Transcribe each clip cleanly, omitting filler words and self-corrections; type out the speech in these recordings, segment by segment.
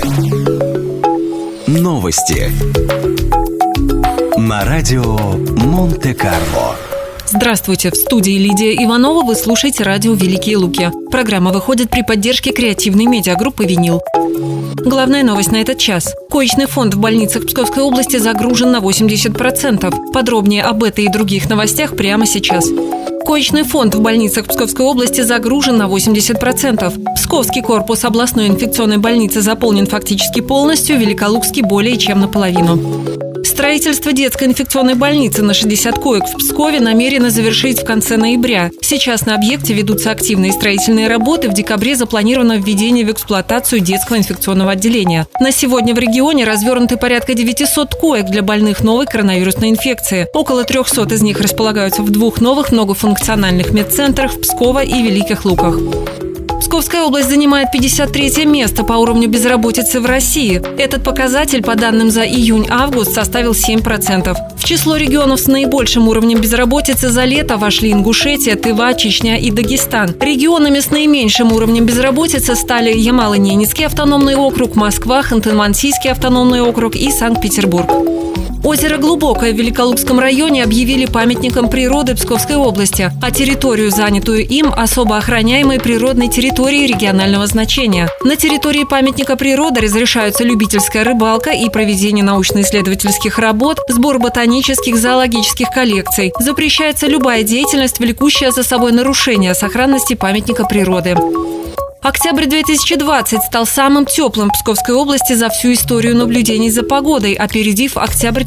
Новости на радио Монте-Карло. Здравствуйте, в студии Лидия Иванова, вы слушаете радио «Великие Луки». Программа выходит при поддержке креативной медиагруппы «Винил». Главная новость на этот час. Коечный фонд в больницах Псковской области загружен на 80%. Подробнее об этой и других новостях прямо сейчас. Коечный фонд в больницах Псковской области загружен на 80%. Псковский корпус областной инфекционной больницы заполнен фактически полностью, Великолукский более чем наполовину. Строительство детской инфекционной больницы на 60 коек в Пскове намерено завершить в конце ноября. Сейчас на объекте ведутся активные строительные работы. В декабре запланировано введение в эксплуатацию детского инфекционного отделения. На сегодня в регионе развернуты порядка 900 коек для больных новой коронавирусной инфекции. Около 300 из них располагаются в двух новых многофункциональных медцентрах в Псково и Великих Луках. Псковская область занимает 53-е место по уровню безработицы в России. Этот показатель, по данным за июнь-август, составил 7%. В число регионов с наибольшим уровнем безработицы за лето вошли Ингушетия, Тыва, Чечня и Дагестан. Регионами с наименьшим уровнем безработицы стали Ямало-Ненецкий автономный округ, Москва, Ханты-Мансийский автономный округ и Санкт-Петербург. Озеро Глубокое в Великолукском районе объявили памятником природы Псковской области, а территорию, занятую им, особо охраняемой природной территорией регионального значения. На территории памятника природы разрешаются любительская рыбалка и проведение научно-исследовательских работ, сбор ботанических, зоологических коллекций. Запрещается любая деятельность, влекущая за собой нарушение сохранности памятника природы. Октябрь 2020 стал самым теплым в Псковской области за всю историю наблюдений за погодой, опередив октябрь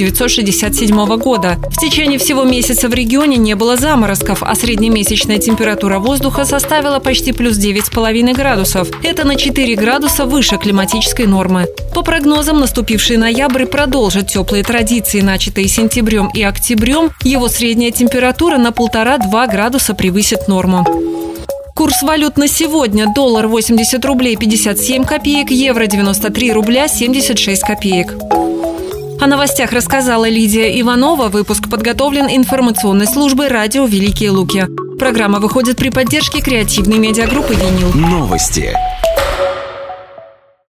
1967 года. В течение всего месяца в регионе не было заморозков, а среднемесячная температура воздуха составила почти плюс 9,5 градусов. Это на 4 градуса выше климатической нормы. По прогнозам, наступивший ноябрь продолжит теплые традиции, начатые сентябрем и октябрем. Его средняя температура на 1,5-2 градуса превысит норму. Курс валют на сегодня: доллар 80 рублей 57 копеек, евро 93 рубля 76 копеек. О новостях рассказала Лидия Иванова. Выпуск подготовлен информационной службой радио «Великие Луки». Программа выходит при поддержке креативной медиагруппы «Винил». Новости